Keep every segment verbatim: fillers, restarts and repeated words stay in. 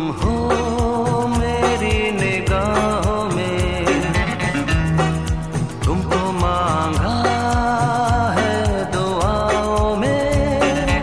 हो मेरी निगाहों में, तुमको मांगा है दुआओं में,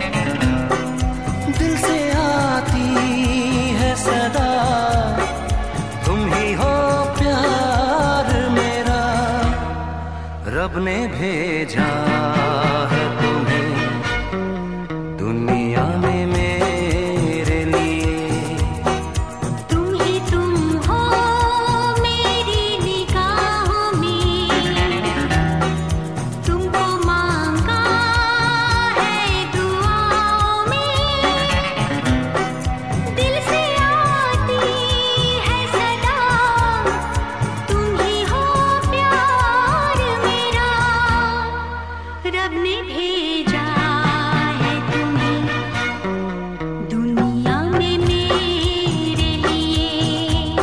दिल से आती है सदा, तुम ही हो प्यार मेरा, रब ने भेजा है तुम्हें दुनिया में मेरे लिए। तुम ही तुम हो मेरी निगाहों में, तुमको मांगा है दुआओं में, दिल से आती है सदा, तुम ही हो प्यार मेरा, रब ने भेजा है तुम्हें दुनिया में मेरे लिए।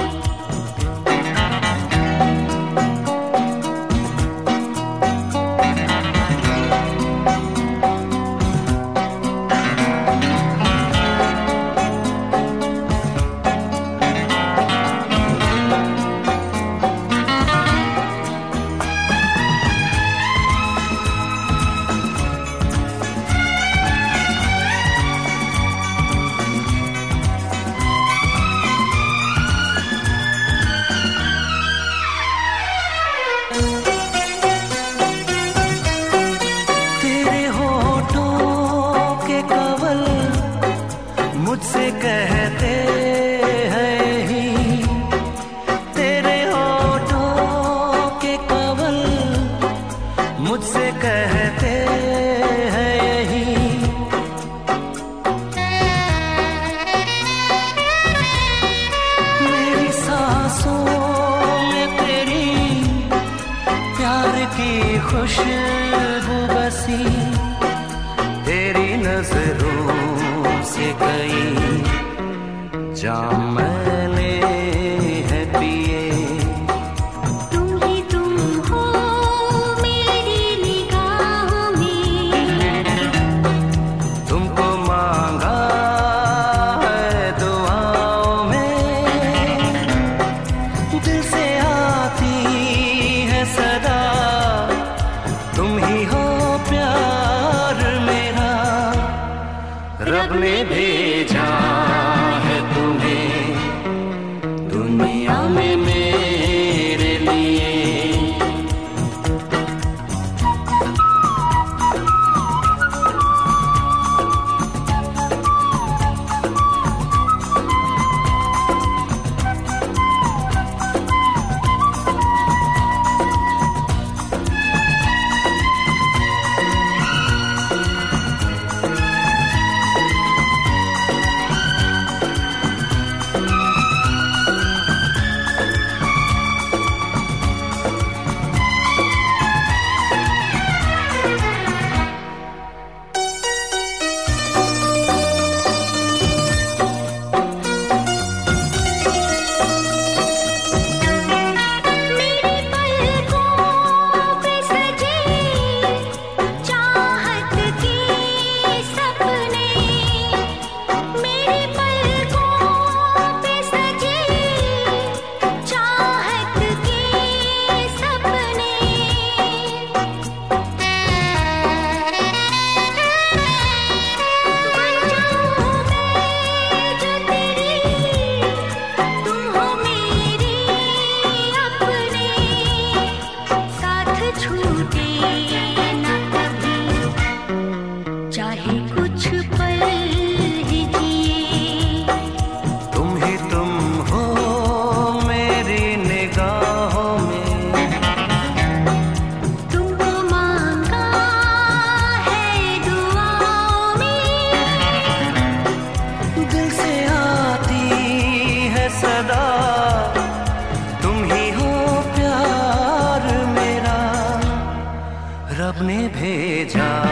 तेरे होठों के कवल मुझसे कहते हैं ही, तेरे होठों के कवल मुझसे कहते हैं ही, मेरी सांसों में तेरी प्यार की खुशबू बसी, तेरी नजरों से कई जाम मैंने है पिए। तुम ही तुम हो मेरी निगाहों में, तुमको मांगा है दुआओं में, दिल से आती है सदा, तुम ही हो प्यार मेरा, रब ने भेजा है तुम्हें दुनिया में मेरे लिए। रब ने भेजा।